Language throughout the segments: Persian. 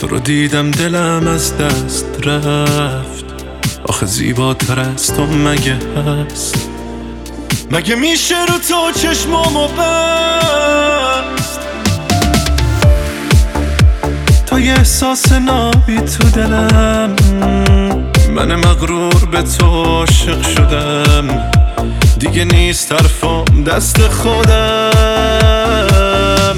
تو رو دیدم دلم از دست رفت. آخه زیباتر از تو مگه هست؟ مگه میشه رو تو چشمامو بست؟ تا یه احساس نابی تو دلم، من مغرور به تو عاشق شدم. دیگه نیست حرفام دست خودم.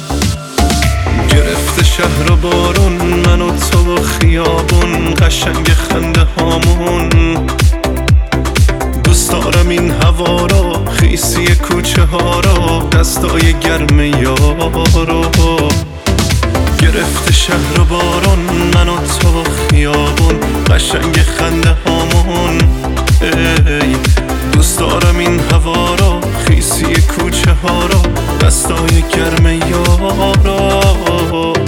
گرفته شهر و بارون، من و تو و خیابون، قشنگ خنده هامون. دوست دارم این هوا رو، خیسی کوچه ها رو، دستای گرم یارو. گرفته شهر و بارون، من و تو و خیابون، قشنگ خنده هامون. ای دوست دارم این هوا رو، خیسی کوچه ها رو، دستای گرم یارو.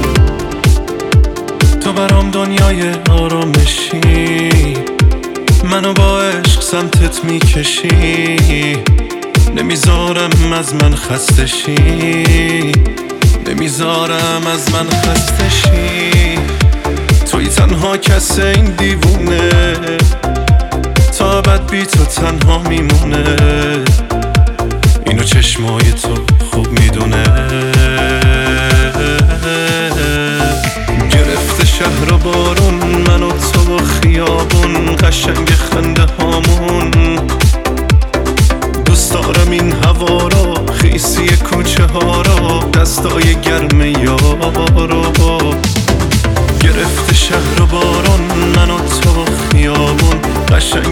تو برام دنیای آرامشی، منو با عشق سمتت میکشی. نمیذارم از من خسته شی، نمیذارم از من خسته شی. توی تنها کس این دیوونه، تا ابد بی تو تنها میمونه. اینو چشمای تو خوب میدونه. گرفته شهر و بارون، من و تو و خیابون، قشنگ خنده هامون. دوست دارم این هوا رو، خیسی کوچه ها رو، دستای گرم یارو. گرفته شهر و بارون، من و تو و خیابون، قشنگ